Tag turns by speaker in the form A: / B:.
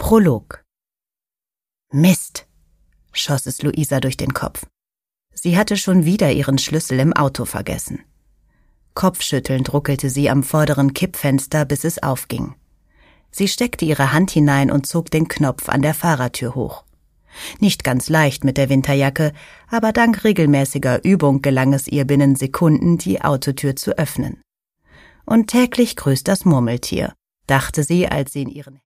A: Prolog. Mist, schoss es Luisa durch den Kopf. Sie hatte schon wieder ihren Schlüssel im Auto vergessen. Kopfschüttelnd ruckelte sie am vorderen Kippfenster, bis es aufging. Sie steckte ihre Hand hinein und zog den Knopf an der Fahrertür hoch. Nicht ganz leicht mit der Winterjacke, aber dank regelmäßiger Übung gelang es ihr binnen Sekunden, die Autotür zu öffnen. Und täglich grüßt das Murmeltier, dachte sie, als sie in ihren